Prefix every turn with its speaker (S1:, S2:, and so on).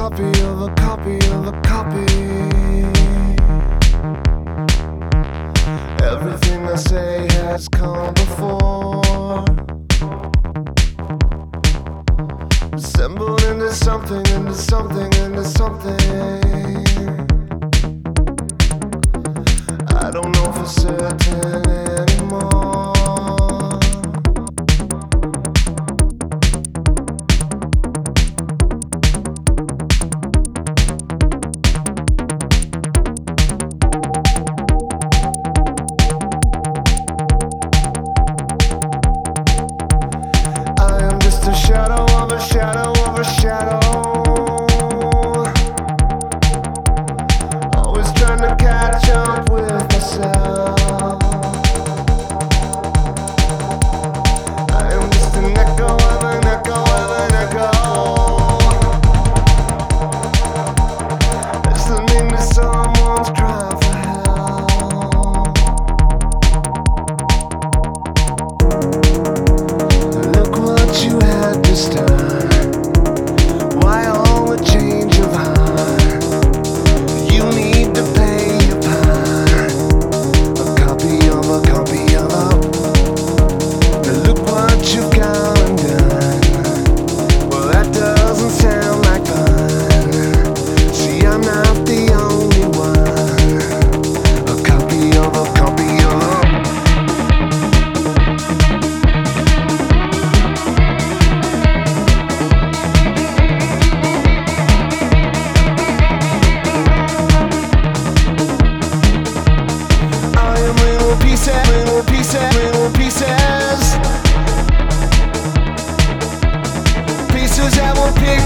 S1: copy of a copy of a copy. Everything I say has come before, assembled into something, into something, into something. I don't know for certain anymore. A shadow of a shadow of a shadow, always trying to catch up with myself. I am just an echo of an echo of an echo, listening to someone's cry for help. Look what you had to start. Why all the change of heart? You need to pay your part. A copy of a copy of a. Now look what you've gone and done. Well, that doesn't sound like fun. See, I'm not the only one. A copy of a copy of a. Little pieces, little pieces, pieces that will pick